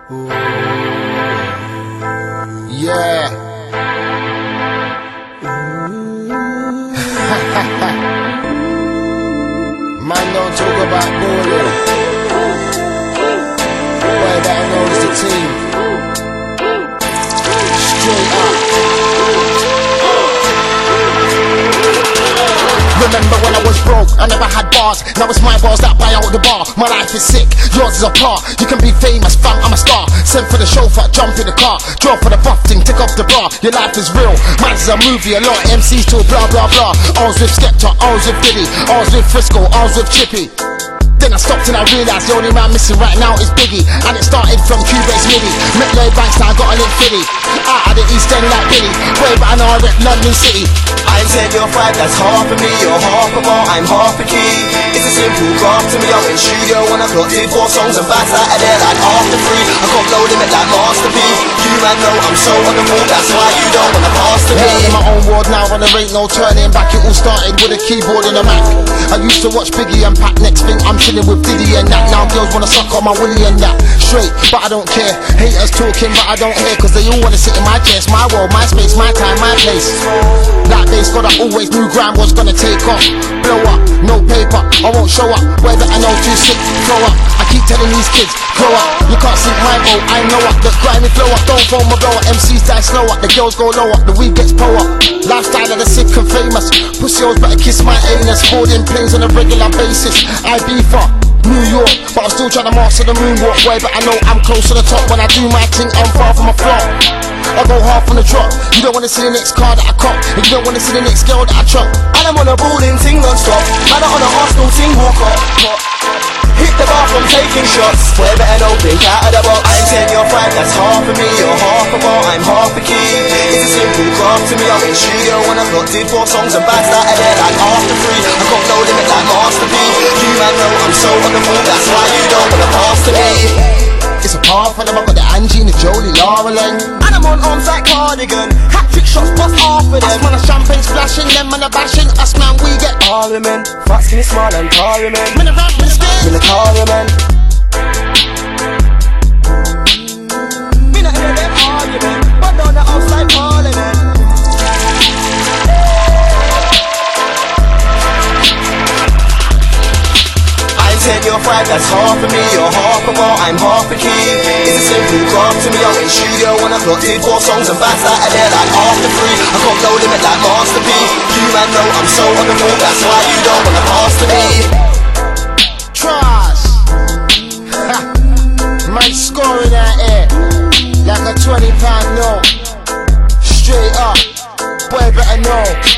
Yeah. Man don't talk about bowling. Boy that knows the team. Straight up. Remember when I was broke, I never had bars. Now it's my bars that buy out the bar. My life is sick, yours is apart. You can be famous, fam, I'm a star. Send for the chauffeur, jump in the car. Draw for the buff thing, take off the bra. Your life is real, mine's a movie. A lot of MCs till blah blah blah. I was with Skepta, I was with Diddy, I was with Frisco, I was with Chippy. Then I stopped and I realised the only man missing right now is Biggie. And it started from Cubase MIDI. Met Lloyd Banks, now I got a link Philly. Out of the East End like Billy. Way but I know I rep London City. I'm 10, you're 5, that's half of me. You're half a bar, I'm half a key. It's a simple craft to me. I'm in studio when I clocked in 4 songs and back out of there like after 3. I got low limit like Master P. You man know I'm so on the move, that's why you don't wanna pass to me. In my own world now and there ain't no turning back. It all started with a keyboard and a Mac. I used to watch Biggie and Pac. Next thing I'm chilling with Diddy and that. Now girls wanna suck on my willy and that. Straight, but I don't care. Haters talking but I don't hear. Cause they all wanna sit in my chest. My world, my space, my time, my place. That bass God I always knew grind was gonna take off. Blow up, no paper, I won't show up. Whether I know too sick, grow up. I keep telling these kids, grow up. You can't sink my boat, I know up. The grimy flow up, don't phone my blow up. MCs die slow up, the girls go low up. The weed gets po up. Lifestyle of the sick and famous. Pussy hoes better kiss my anus. Boarding planes on a regular basis. I be for New York, but I'm still trying to master the moonwalk. Boy, but I know I'm close to the top. When I do my thing, I'm far from a flop. I go half on the drop. You don't wanna see the next car that I cop, and you don't wanna see the next girl that I chop. And I'm on a balling ting non-stop. Man, I'm on a Arsenal ting walk up. Hit the bar from taking shots. Boy, better know, think out of the box. I'm 10, you're 5, that's half of me. You're half a bar, I'm half a key. It's a simple craft to me. I'm in studio when I clocked in 4 songs and back out of there like after 3. I got no limit like Master P. You man know I'm so on the move, that's why you don't wanna pass to me. It's a par for them, I got the Angie and the Jolie, Laura Lane. And I'm on arms like Cardigan. Hat-trick shots plus half of them. Us man a champagne splashing, them man a bashing. Us man we get Parliament, fat skinny small and Parliament. Man a rapping skin. In the Parliament. Me not in them argument, but down the outside Parliament. I'm 10, you're 5, that's half of me. You're half a bar, I'm half a key. It's a simple craft to me. I'm in studio when I clocked in 4 songs and back out of there like after 3. I got no limit like Master P. You man know I'm so on the move, that's why you don't wanna pass to me. Trash. Man scoring that air like a £20 note. Straight up, boy better know.